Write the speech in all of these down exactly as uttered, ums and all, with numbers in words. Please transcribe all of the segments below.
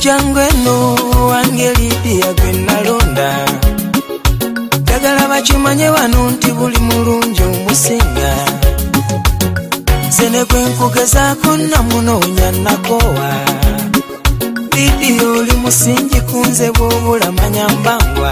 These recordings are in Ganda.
Jangweno wange Lydia gwe nalonda njagala bakimanye wano nti buli mulungi omusinga sene gwe nkugezaako namunoonya nakowa Lydia oli musingi kunze bw'obula manya mbangwa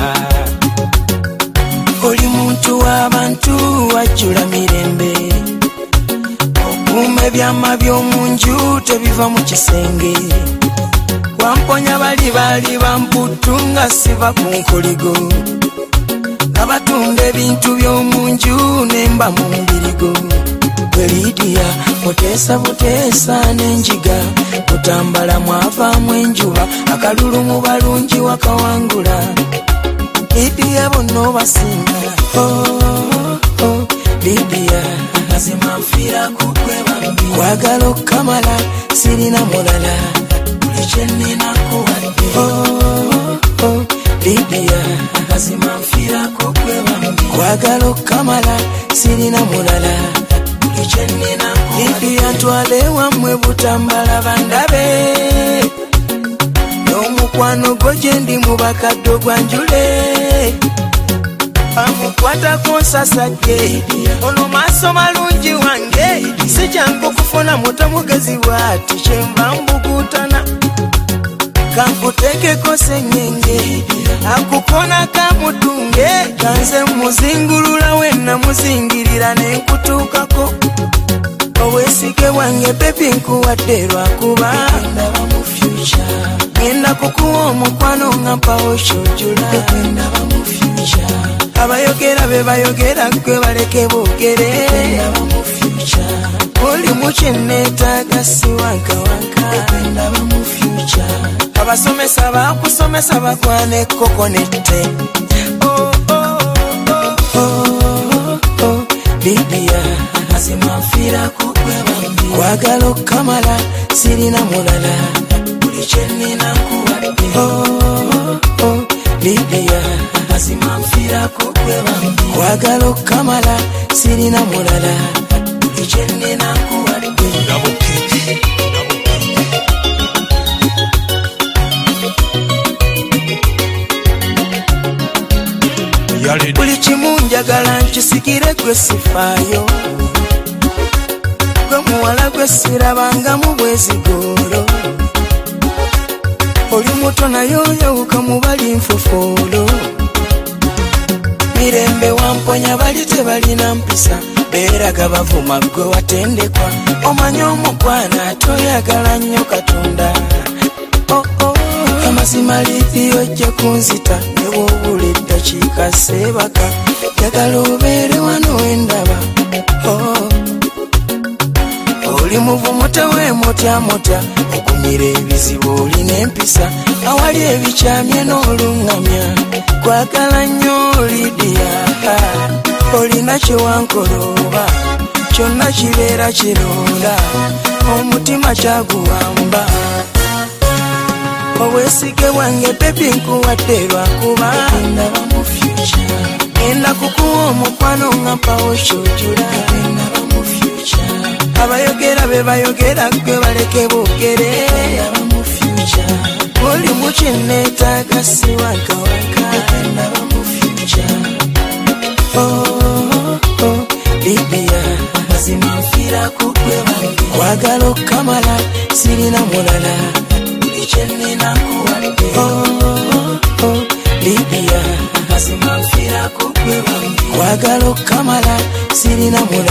oli muntu w'abantu wajjula mirembe okuuma ebyama by'omunju tebiva mu kisenge wamponya bali bali bamputunga siva ku nkoligo nabatunda ebintu by'omunju nemba mu mbirigo Lydia muteesa buteesa n'enjiga mutambala mwavaamu enjuba akalulu mu balungi wakawangula Lydia bonna obasinga oh, oh, Lydia mazima nfiira kugwe bambi kwagala okukamala sirina mulala Chenina kuwadde oh oh Lydia mazima nfiira kugwe bambi kwagala okukamala sirina mulala Chenina Lydia ntwale wammwe butambala bandabe n'omukwano gwo gye ndi mu bakadde gwanjule amukwatako nsasadde ono maaso malungi wange si kyangu kufuna muto mugezi bw'ati kyenva mbugutana kankuteekeko sengenge akukona kamutunge kanze muzingulula wenna muzingirira nenkutuukako obwesige wange bebi nkuwadde lwakuba ndaba mu future ngenda kukuwa omukwano nga mpawo kyojula ndaba mu future abayogera be bayogera gwe baleke boogere ndaba mu future oli mu kyenneetaaga siwankawanka ndaba mu future abasomesa bakusomesa bakwane kokonette oh, oh, oh, oh, oh, Lydia mazima nfiira kugwe bambi kwagala okukamala sirina mulala buli kyenina nkuwadde oh, oh, Lydia mazima nfiira kugwe bambi kwagala okukamala sirina mulala buli kyenina nkuwadde buli kimu njagala nkisikire gwe sifaayo gwe muwala gwe sirabangamu bwezigoolo oli muto naye oyawuka mu bali nfufoolo mirembe wamponya bali tebalina mpisa beeraga bavuma gwe watendekwa omanye omukwana toyagala nnyo Katonda oh, oh. Amazima Lydia ojja kunzita ne bw'obula eddakiika seebaka njagala obeere wano wendaba oh. Oli muvumu teweemotyamotya okumira ebizibu olina empisa awali ebikyamye n'oluŋŋamya kwagala nnyo Lydia olina kyewankolooba kyonna kibeera kironda omutima kyaguwamba obwesige bwange bebi nkuwadde lwakuba ndaba mu future ngenda kukuwa omukwano nga mpawo kyojula ndaba mu future abayogera be bayogera gwe baleke boogere ndaba mu future oli mu kyenneetaaga siwankawanka ndaba mu future oh, oh, Lydia mazima nfiira kugwe bambi kwagala okukamala sirina mulala chenina nkuwadde oh, oh, Lydia mazima nfiira kugwe bambi kwagala okukamala sirina mulala